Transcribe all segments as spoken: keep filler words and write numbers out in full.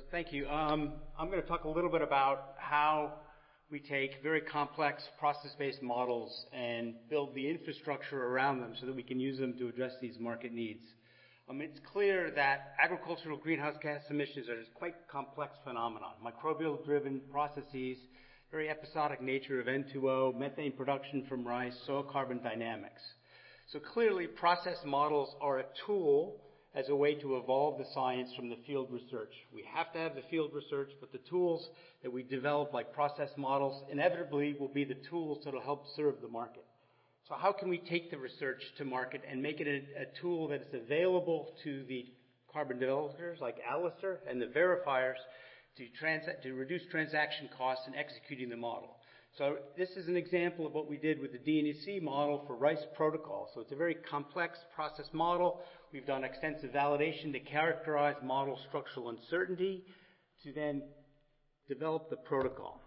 thank you. Um, I'm going to talk a little bit about how we take very complex process-based models and build the infrastructure around them so that we can use them to address these market needs. Um, it's clear that agricultural greenhouse gas emissions are a quite complex phenomenon. Microbial-driven processes, very episodic nature of N two O, methane production from rice, soil carbon dynamics. So clearly, process models are a tool as a way to evolve the science from the field research. We have to have the field research, but the tools that we develop, like process models, inevitably will be the tools that will help serve the market. So how can we take the research to market and make it a, a tool that is available to the carbon developers like Alistair and the verifiers to, trans- to reduce transaction costs in executing the model? So this is an example of what we did with the D N E C model for rice protocol. So it's a very complex process model. We've done extensive validation to characterize model structural uncertainty to then develop the protocol.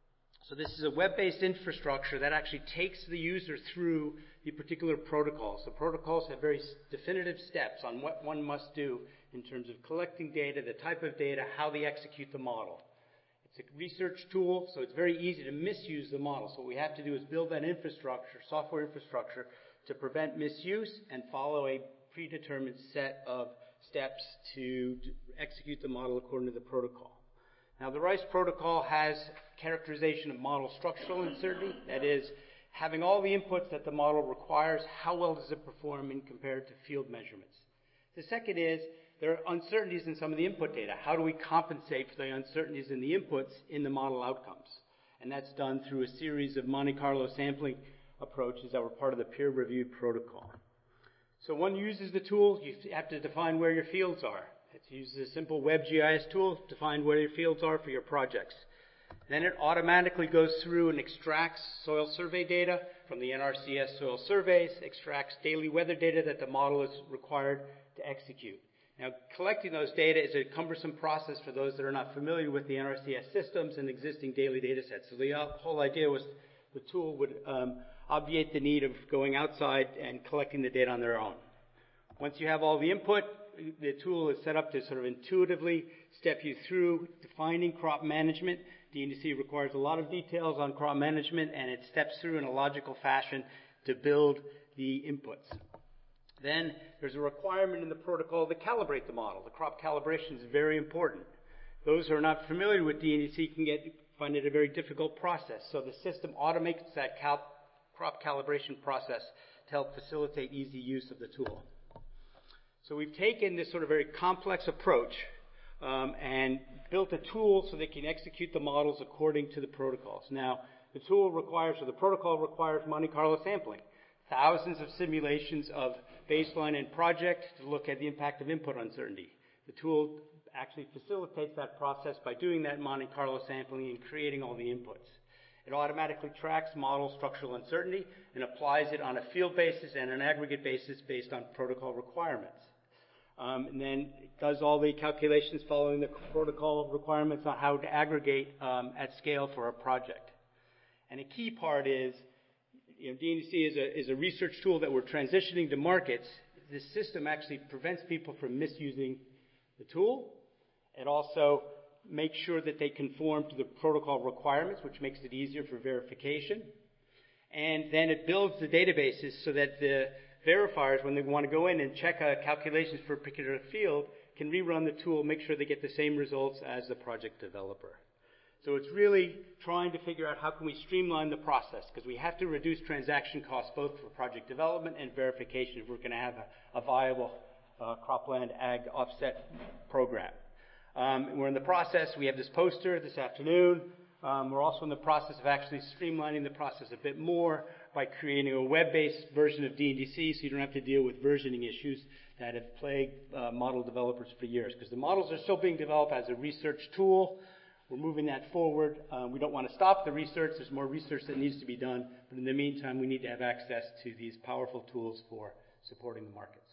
So this is a web-based infrastructure that actually takes the user through the particular protocols. The protocols have very definitive steps on what one must do in terms of collecting data, the type of data, how they execute the model. It's a research tool, so it's very easy to misuse the model. So what we have to do is build that infrastructure, software infrastructure, to prevent misuse and follow a predetermined set of steps to execute the model according to the protocol. Now, the RICE protocol has characterization of model structural uncertainty. That is, having all the inputs that the model requires, how well does it perform in compared to field measurements? The second is, there are uncertainties in some of the input data. How do we compensate for the uncertainties in the inputs in the model outcomes? And that's done through a series of Monte Carlo sampling approaches that were part of the peer-reviewed protocol. So one uses the tool. You have to define where your fields are. It uses a simple web G I S tool to define where your fields are for your projects. Then it automatically goes through and extracts soil survey data from the N R C S soil surveys, extracts daily weather data that the model is required to execute. Now, collecting those data is a cumbersome process for those that are not familiar with the N R C S systems and existing daily data sets. So the whole idea was the tool would um, obviate the need of going outside and collecting the data on their own. Once you have all the input, the tool is set up to sort of intuitively step you through defining crop management. D N E C requires a lot of details on crop management, and it steps through in a logical fashion to build the inputs. Then there's a requirement in the protocol to calibrate the model. The crop calibration is very important. Those who are not familiar with D N E C can get, find it a very difficult process. So the system automates that cal- crop calibration process to help facilitate easy use of the tool. So we've taken this sort of very complex approach um, and built a tool so they can execute the models according to the protocols. Now, the tool requires, or the protocol requires Monte Carlo sampling. Thousands of simulations of baseline and project to look at the impact of input uncertainty. The tool actually facilitates that process by doing that Monte Carlo sampling and creating all the inputs. It automatically tracks model structural uncertainty and applies it on a field basis and an aggregate basis based on protocol requirements. Um, and then it does all the calculations following the protocol requirements on how to aggregate um, at scale for a project. And a key part is, you know, D N E C is a, is a research tool that we're transitioning to markets. This system actually prevents people from misusing the tool. It also makes sure that they conform to the protocol requirements, which makes it easier for verification. And then it builds the databases so that the verifiers, when they want to go in and check uh, calculations for a particular field, can rerun the tool, make sure they get the same results as the project developer. So it's really trying to figure out how can we streamline the process, because we have to reduce transaction costs both for project development and verification if we're going to have a, a viable uh, cropland ag offset program. Um, we're in the process. We have this poster this afternoon. Um, we're also in the process of actually streamlining the process a bit more by creating a web-based version of D N E C so you don't have to deal with versioning issues that have plagued uh, model developers for years, because the models are still being developed as a research tool. We're moving that forward. Um, we don't want to stop the research. There's more research that needs to be done. But in the meantime, we need to have access to these powerful tools for supporting the markets.